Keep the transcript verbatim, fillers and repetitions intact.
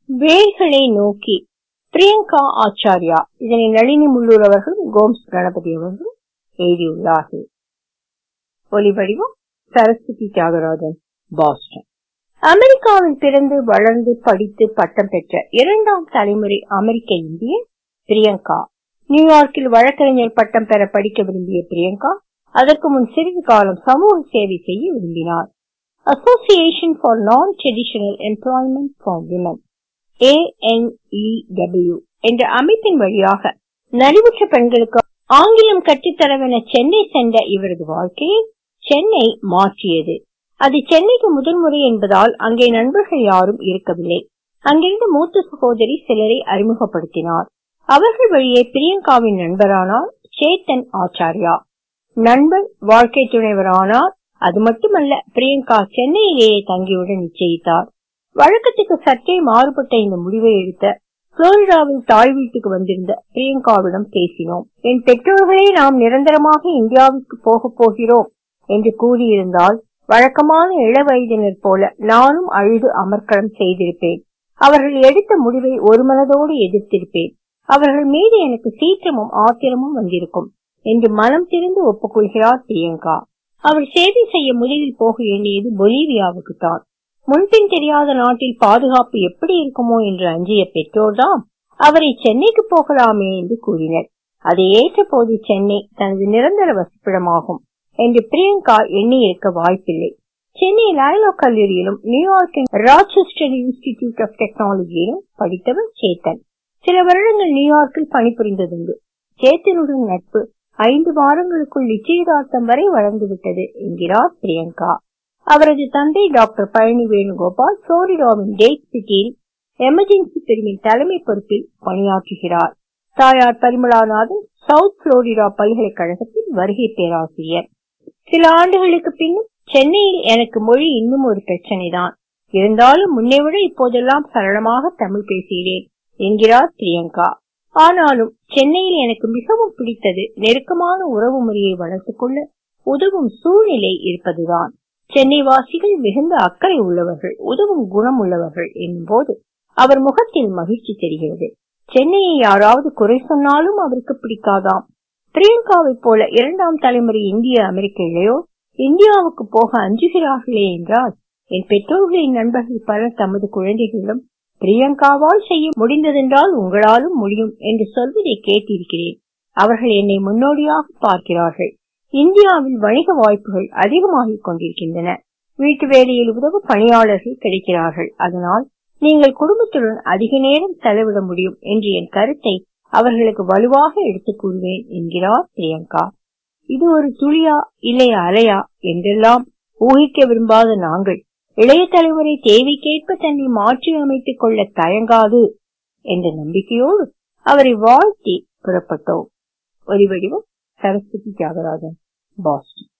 வேர்களை நோக்கி பிரியங்கா ஆச்சாரியா. இதனை நளினி முள்ளூர் அவர்களும் கோம்ஸ் கணபதி அவர்களும் எழுதியுள்ளார்கள். ஒலிவடிவம் சரஸ்வதி தியாகராஜன், பாஸ்டன். அமெரிக்காவில் பிறந்து வளர்ந்து படித்து பட்டம் பெற்ற இரண்டாம் தலைமுறை அமெரிக்க இந்திய பிரியங்கா. நியூயார்க்கில் வழக்கறிஞர் பட்டம் பெற படிக்க விரும்பிய பிரியங்கா அதற்கு முன் சிறிது காலம் சமூக சேவை செய்ய விரும்பினார். Association for non traditional employment for women A N E W என்ற அமைப்பின் வழியாக நலிவுற்ற பெண்களுக்கு ஆங்கிலம் கற்றுத்தரவென சென்னை சென்ற இவரது வாழ்க்கையை சென்னை மாற்றியது. அது சென்னைக்கு முதன்முறை என்பதால் அங்கே நண்பர்கள் யாரும் இருக்கவில்லை. அங்கிருந்து மூத்த சகோதரி சிலரை அறிமுகப்படுத்தினார். அவர்கள் வழியே பிரியங்காவின் நண்பரானார் சேத்தன் ஆச்சாரியா. நண்பர் வாழ்க்கை துணைவரானார். அது மட்டுமல்ல, பிரியங்கா சென்னையிலேயே தங்கிவிட நிச்சயித்தார். வழக்கத்துக்கு சற்றே மாறுபட்ட இந்த முடிவை எடுத்த புளோரிடாவில் தாய் வீட்டுக்கு வந்திருந்த பிரியங்காவிடம் பேசினோம். என் பெற்றோர்களே நாம் நிரந்தரமாக இந்தியாவுக்கு போக போகிறோம் என்று கூறியிருந்தால் வழக்கமான இள வயதினர் போல நானும் அழுது அமர்க்களம் செய்திருப்பேன். அவர்கள் எடுத்த முடிவை ஒரு மனதோடு எதிர்த்திருப்பேன். அவர்கள் மீது எனக்கு சீற்றமும் ஆத்திரமும் வந்திருக்கும் என்று மனம் திறந்து ஒப்புக்கொள்கிறார் பிரியங்கா. அவர் சேவை செய்ய முதலில் போக எண்ணியது பொலிவியாவுக்கு தான். முன்பின் தெரியாத நாட்டில் பாதுகாப்பு எப்படி இருக்குமோ என்று அஞ்சிய பெற்றோர்தான் அவரை சென்னைக்கு போகலாமே என்று கூறினர். அதை ஏற்ற போது சென்னை தனது நிரந்தர வசிப்பிடமாகும் என்று பிரியங்கா எண்ணி இருக்க வாய்ப்பில்லை. சென்னை லாயலா கல்லூரியிலும் நியூயார்க்கின் ராச்செஸ்டர் இன்ஸ்டிடியூட் ஆஃப் டெக்னாலஜியிலும் படித்தவர் சேத்தன். சில வருடங்கள் நியூயார்க்கில் பணிபுரிந்ததுண்டு. சேத்தனுடன் நட்பு ஐந்து வாரங்களுக்குள் நிச்சயதார்த்தம் வரை வளர்ந்துவிட்டது என்கிறார் பிரியங்கா. அவரது தந்தை டாக்டர் பழனி வேணுகோபால் புளோரிடாவின் டேட் சிட்டியில் எமர்ஜென்சி பிரிவின் தலைமை பொறுப்பில் பணியாற்றுகிறார். தாயார் பரிமளாநாதன் சவுத் புளோரிடா பல்கலைக்கழகத்தில் வருகை பேராசிரியர். சில ஆண்டுகளுக்கு பின்னும் சென்னையில் எனக்கு மொழி இன்னும் ஒரு பிரச்சனைதான். இருந்தாலும் முன்னை விட இப்போதெல்லாம் சரளமாக தமிழ் பேசுகிறேன் என்கிறார் பிரியங்கா. ஆனாலும் சென்னையில் எனக்கு மிகவும் பிடித்தது நெருக்கமான உறவு முறையை வளர்த்துக் கொள்ள உதவும் சூழ்நிலை இருப்பதுதான். சென்னை வாசிகள் மிகுந்த அக்கறை உள்ளவர்கள், உதவும் குணம் உள்ளவர்கள் என்னும் போது அவர் முகத்தில் மகிழ்ச்சி தெரிகிறது. சென்னையை யாராவது குறை சொன்னாலும் அவருக்கு பிடிக்காதாம். பிரியங்காவை போல இரண்டாம் தலைமுறை இந்திய அமெரிக்க இளையோர் இந்தியாவுக்கு போக அஞ்சுகிறார்களே என்றால், என் பெற்றோர்களின் நண்பர்கள் பலர் தமது குழந்தைகளிடம் பிரியங்காவால் செய்ய முடிந்ததென்றால் உங்களாலும் முடியும் என்று சொல்வதை கேட்டிருக்கிறேன். அவர்கள் என்னை முன்னோடியாக பார்க்கிறார்கள். இந்தியாவில் வணிக வாய்ப்புகள் அதிகமாகிக் கொண்டிருக்கின்றன. வீட்டு வேலையில் உதவ பணியாளர்கள் கிடைக்கிறார்கள். அதனால் நீங்கள் குடும்பத்துடன் அதிக நேரம் செலவிட முடியும் என்று என் கருத்தை அவர்களுக்கு வலுவாக எடுத்துக் கூறுவேன் என்கிறார் பிரியங்கா. இது ஒரு துளியா இல்லை அலையா என்றெல்லாம் ஊகிக்க விரும்பாத நாங்கள் இளைய தலைமுறை தேவைக்கேற்ப தன்னை மாற்றி அமைத்துக் கொள்ள தயங்காது என்ற நம்பிக்கையோடு அவரை வாழ்த்தி புறப்பட்டோம். ஒலிவடிவம் சரஸ்வதி தியாகராஜன், பாஸ்டன்.